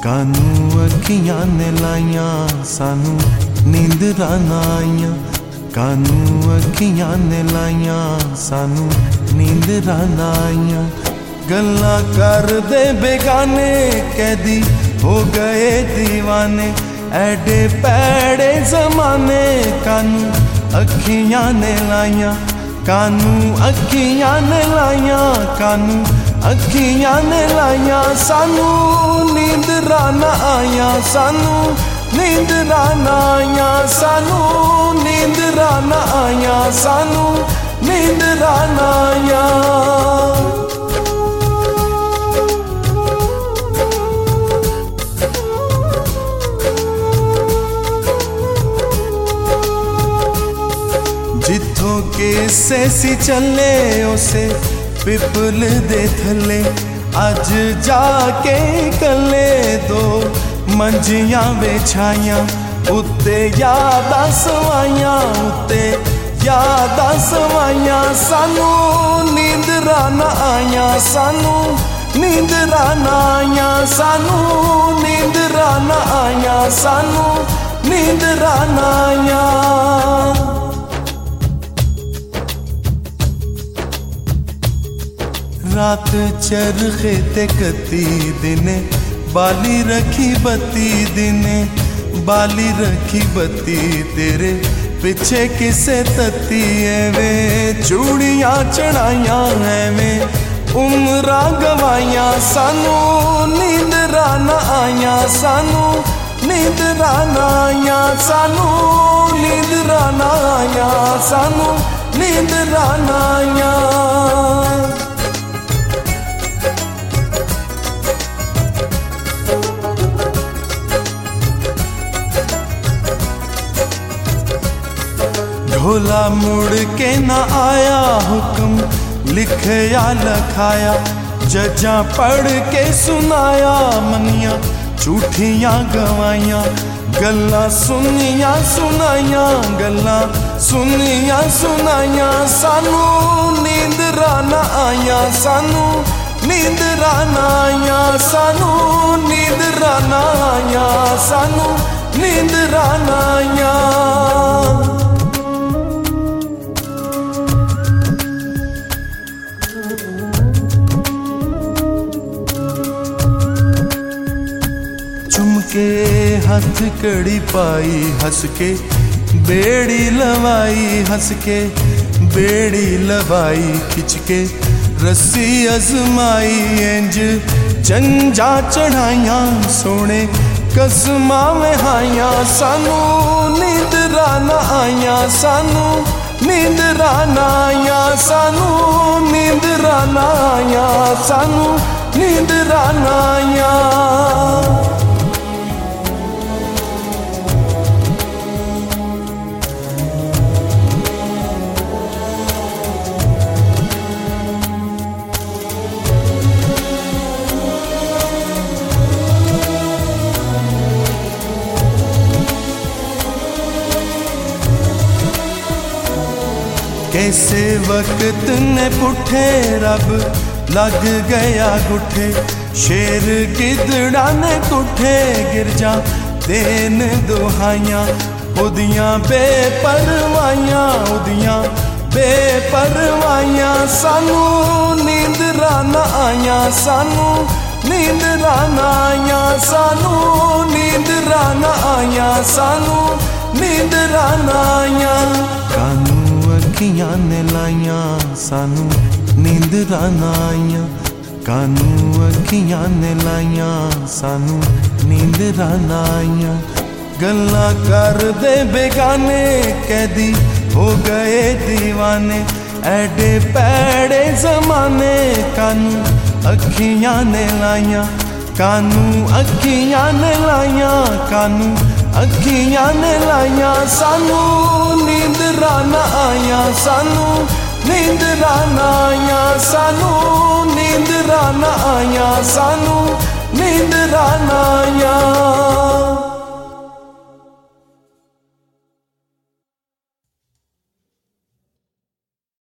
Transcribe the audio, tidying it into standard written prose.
कानू अखियां ने लाइयां सानू नींदरां ना आईयां। कानू अखियां ने लाइयां सानू नींदरां ना आईयां। गल्लां करदे बेगाने कैदी हो गए दीवाने। एडे पैड़े जमाने कानू अखियां ने लाइयां। कानू अखियां ने लाइयां कानू अखियां ने लाइयां। सानू नींदरां ना आईयां सानू नींदरां ना आईयां। सानू नींदरां ना आईयां सानू नींदरां ना आईयां। जिथों केसे सी चले उसे पिपल दे थले। अज जाके कले दो मंजियां बिछाइयां। उत्ते यादां सवाइयां उत्ते यादां सवाइयां। सानू नींदरां ना आईयां सानू नींदरां ना आईयां। सानू नींदरां ना आईयां सानू नींदरां ना आईयां। रात चरखे ते कती दिने बाली रखी बत्ती दिने बाली रखी बत्ती। तेरे पिछे किसे तत्ती एवें चूड़ियां चढ़ाइयां एवें उमरां गवाइयां। सानू नींदरां ना आईयां सानू नींदरां ना आईयां। सानू नींदरां ना आईयां सानू नींदरां ना आईयां। ढोला मुड़ के ना आया हुक्म लिखया लखाया। जजा पढ़ के सुनाया मनिया झूठियां गवाइयां। गल्लां सुनियां सुनाइयां गल्लां सुनियां सुनाइयां। सानू नींदरां ना आईयां सानू नींदरां ना आईयां। सानू नींदरां ना आईयां सानू नींदरां ना आईयां। चुमके हाथ कड़ी पाई हंस के बेड़ी लवाई हंस के बेड़ी लवाई। खिंच के रस्सी अजमाई इंज जंजा चढ़ाइयां सोने कसमां वहाइयां। सानू नींदरां ना आईयां सानू नींदरां ना आईयां। सानू नींदरां ना आईयां सानू नींदरां ना आईयां। कैसे वक्त ने पुठे रब लग गया गुठे। शेर गिदड़ा ने कुठे गिरजा देन दुहाइयां। उदियां बेपरवाइयां उदियां बेपरवाइयां। सानू नींदरां ना आईयां सानू नींदरां ना आईयां। सानू नींदरां ना आईयां सानू नींदरां ना आईयां। कानू अखियां ने लाइयां सानू नींदरां ना आईयां। कानू अखियां ने लाइयां सानू नींदरां ना आईयां। गल्लां करदे बेगाने कैदी हो गए दीवाने। एडे पैड़े जमाने कानू अखियां ने लाइयां। कानू अखियां ने लाइयां कानू अखियां ने लाइयां। सानू नींदरां ना आईयां सानू नींदरां ना आईयां। सानू नींदरां ना आईयां सानू नींदरां ना आईयां।